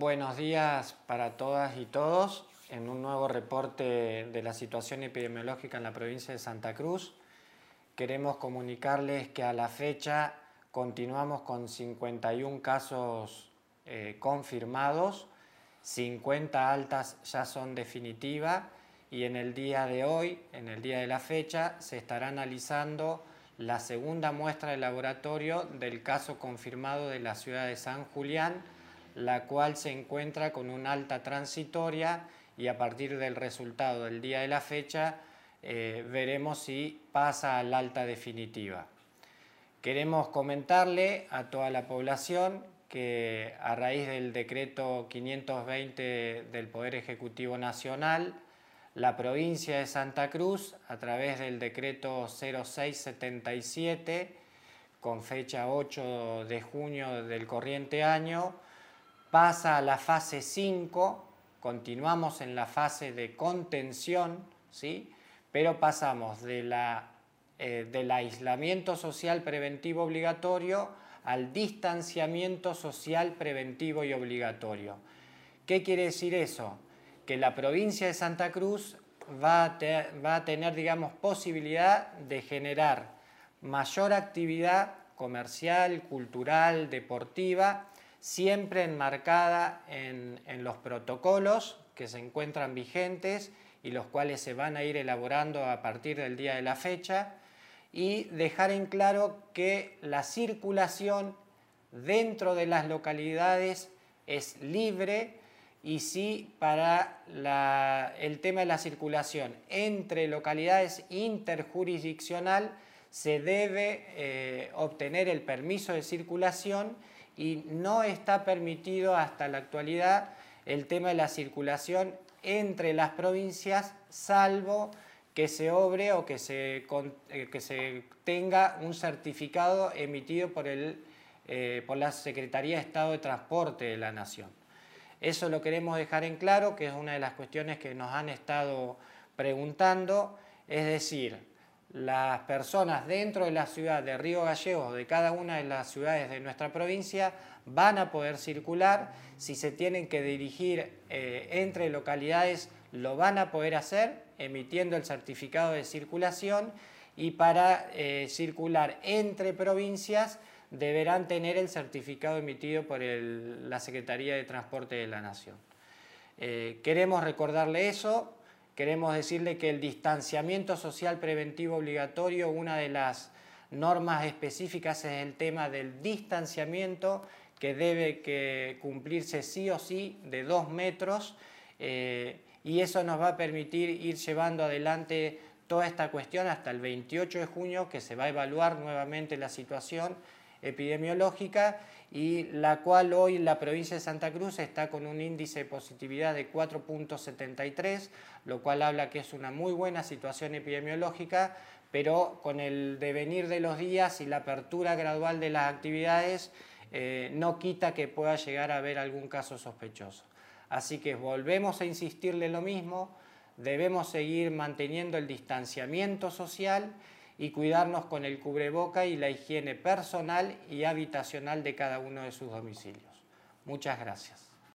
Buenos días para todas y todos en un nuevo reporte de la situación epidemiológica en la provincia de Santa Cruz. Queremos comunicarles que a la fecha continuamos con 51 casos confirmados, 50 altas ya son definitivas y en el día de hoy, en el día de la fecha, se estará analizando la segunda muestra de laboratorio del caso confirmado de la ciudad de San Julián, la cual se encuentra con una alta transitoria y a partir del resultado del día de la fecha veremos si pasa al alta definitiva. Queremos comentarle a toda la población que a raíz del decreto 520 del Poder Ejecutivo Nacional, la provincia de Santa Cruz, a través del decreto 0677, con fecha 8 de junio del corriente año, pasa a la fase 5, continuamos en la fase de contención, ¿sí? Pero pasamos del aislamiento social preventivo obligatorio al distanciamiento social preventivo y obligatorio. ¿Qué quiere decir eso? Que la provincia de Santa Cruz va a tener, digamos, posibilidad de generar mayor actividad comercial, cultural, deportiva, siempre enmarcada en los protocolos que se encuentran vigentes y los cuales se van a ir elaborando a partir del día de la fecha, y dejar en claro que la circulación dentro de las localidades es libre, y sí, para el tema de la circulación entre localidades interjurisdiccional se debe obtener el permiso de circulación y no está permitido hasta la actualidad el tema de la circulación entre las provincias, salvo que se obre o que se tenga un certificado emitido por la Secretaría de Estado de Transporte de la Nación. Eso lo queremos dejar en claro, que es una de las cuestiones que nos han estado preguntando, es decir, las personas dentro de la ciudad de Río Gallegos, de cada una de las ciudades de nuestra provincia, van a poder circular. Si se tienen que dirigir entre localidades, lo van a poder hacer emitiendo el certificado de circulación, y para circular entre provincias deberán tener el certificado emitido por la Secretaría de Transporte de la Nación. Queremos recordarle eso. Queremos decirle que el distanciamiento social preventivo obligatorio, una de las normas específicas es el tema del distanciamiento, que debe cumplirse sí o sí de 2 metros, y eso nos va a permitir ir llevando adelante toda esta cuestión hasta el 28 de junio, que se va a evaluar nuevamente la situación epidemiológica, y la cual hoy la provincia de Santa Cruz está con un índice de positividad de 4.73, lo cual habla que es una muy buena situación epidemiológica, pero con el devenir de los días y la apertura gradual de las actividades no quita que pueda llegar a haber algún caso sospechoso. Así que volvemos a insistirle lo mismo, debemos seguir manteniendo el distanciamiento social y cuidarnos con el cubreboca y la higiene personal y habitacional de cada uno de sus domicilios. Muchas gracias.